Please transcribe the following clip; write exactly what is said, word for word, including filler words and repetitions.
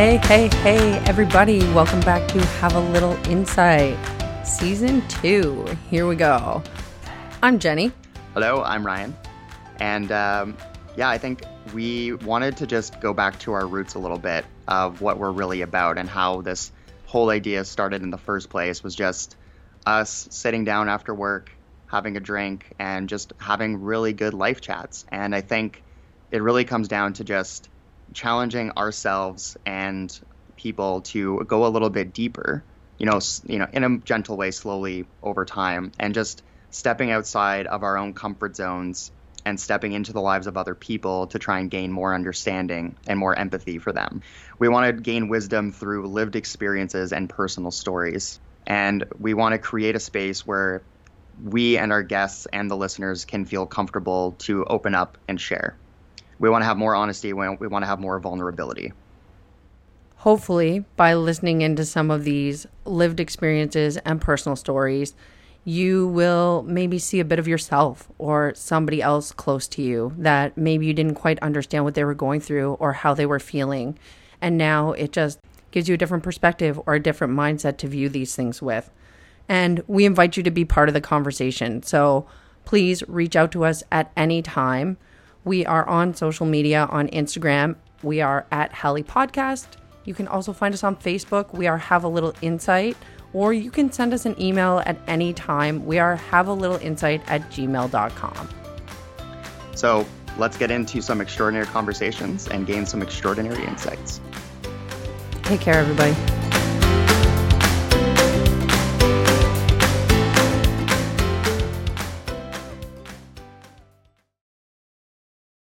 Hey, hey, hey, everybody. Welcome back to Have a Little Insight, Season two. Here we go. I'm Jenny. Hello, I'm Ryan. And um, yeah, I think we wanted to just go back to our roots a little bit of what we're really about and how this whole idea started in the first place was just us sitting down after work, having a drink, and just having really good life chats. And I think it really comes down to just challenging ourselves and people to go a little bit deeper, you know, you know, in a gentle way, slowly over time, and just stepping outside of our own comfort zones and stepping into the lives of other people to try and gain more understanding and more empathy for them. We want to gain wisdom through lived experiences and personal stories. And we want to create a space where we and our guests and the listeners can feel comfortable to open up and share. We want to have more honesty. We want to have more vulnerability. Hopefully, by listening into some of these lived experiences and personal stories, you will maybe see a bit of yourself or somebody else close to you that maybe you didn't quite understand what they were going through or how they were feeling. And now it just gives you a different perspective or a different mindset to view these things with. And we invite you to be part of the conversation. So please reach out to us at any time. We are on social media on Instagram. We are at Hallie Podcast. You can also find us on Facebook. We are Have a Little Insight. Or you can send us an email at any time. We are have a little insight at gmail dot com. So let's get into some extraordinary conversations and gain some extraordinary insights. Take care, everybody.